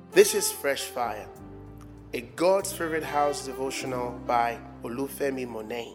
This is Fresh Fire, a God's Favorite House devotional by Olufemi Monet.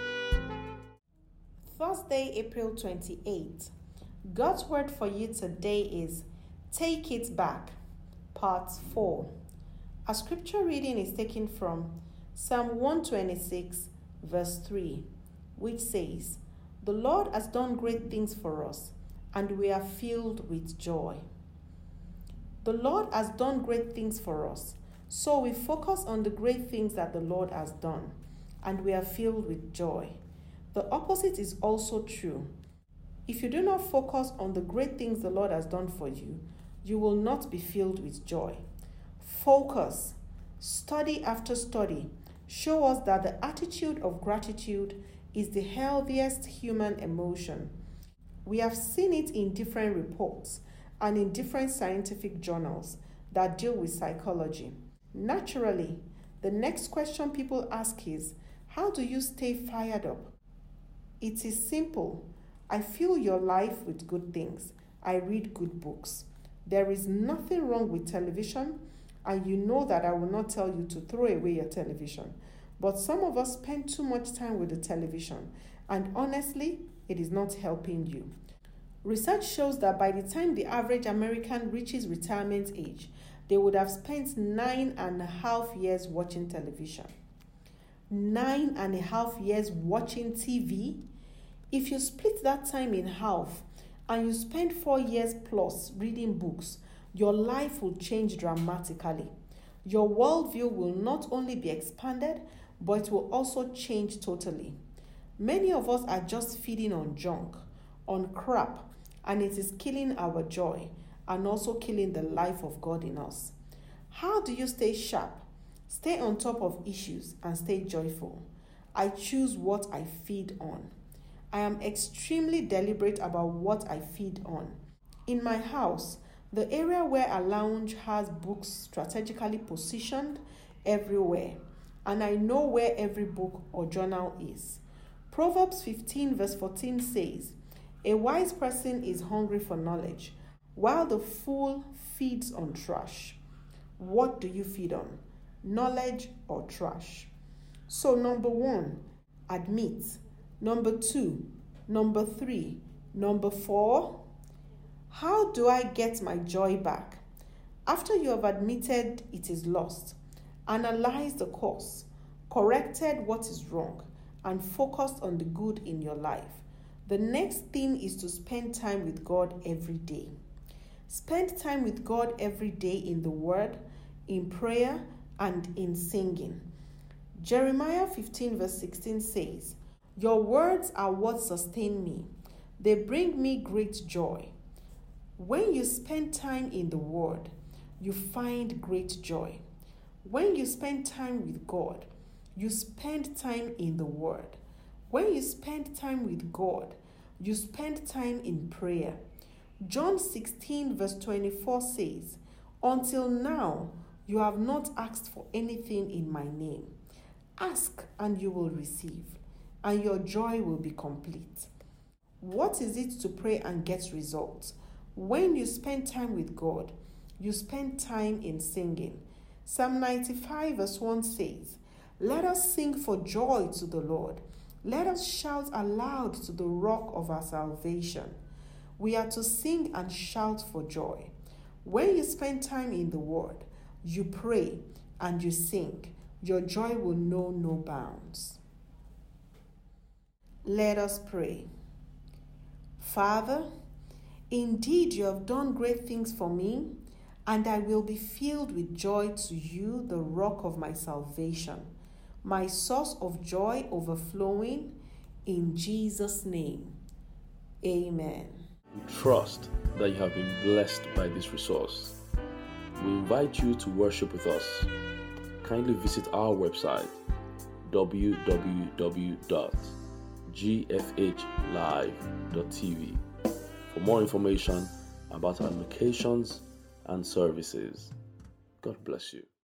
Thursday, April 28. God's word for you today is Take It Back, Part 4. Our scripture reading is taken from Psalm 126, verse 3, which says, "The Lord has done great things for us, and we are filled with joy." The Lord has done great things for us, so we focus on the great things that the Lord has done, and we are filled with joy. The opposite is also true. If you do not focus on the great things the Lord has done for you, you will not be filled with joy. Focus. Study after study show us that the attitude of gratitude is the healthiest human emotion. We have seen it in different reports and in different scientific journals that deal with psychology. Naturally, the next question people ask is, how do you stay fired up? It is simple. I fill your life with good things. I read good books. There is nothing wrong with television, and you know that I will not tell you to throw away your television. But some of us spend too much time with the television, and honestly, it is not helping you. Research shows that by the time the average American reaches retirement age, they would have spent 9.5 years watching television. 9.5 years watching TV? If you split that time in half and you spend 4 years plus reading books, your life will change dramatically. Your worldview will not only be expanded, but it will also change totally. Many of us are just feeding on junk, on crap, and it is killing our joy and also killing the life of God in us. How do you stay sharp, stay on top of issues, and stay joyful? I choose what I feed on. I am extremely deliberate about what I feed on. In my house, the area where I lounge has books strategically positioned everywhere, and I know where every book or journal is. Proverbs 15 verse 14 says, "A wise person is hungry for knowledge, while the fool feeds on trash." What do you feed on? Knowledge or trash? So number 1, admit. Number 2, number 3, number 4, how do I get my joy back? After you have admitted it is lost, analyze the cause, corrected what is wrong, and focused on the good in your life. The next thing is to spend time with God every day. Spend time with God every day in the Word, in prayer, and in singing. Jeremiah 15 verse 16 says, "Your words are what sustain me. They bring me great joy." When you spend time in the Word, you find great joy. When you spend time with God, you spend time in the Word. When you spend time with God, you spend time in prayer. John 16 verse 24 says, "Until now, you have not asked for anything in my name. Ask and you will receive, and your joy will be complete." What is it to pray and get results? When you spend time with God, you spend time in singing. Psalm 95 verse 1 says, "Let us sing for joy to the Lord. Let us shout aloud to the rock of our salvation." We are to sing and shout for joy. When you spend time in the Word, you pray and you sing, your joy will know no bounds. Let us pray. Father, indeed you have done great things for me, and I will be filled with joy to you, the rock of my salvation, my source of joy overflowing, in Jesus' name. Amen. We trust that you have been blessed by this resource. We invite you to worship with us. Kindly visit our website www.gfhlive.tv for more information about our locations and services. God bless you.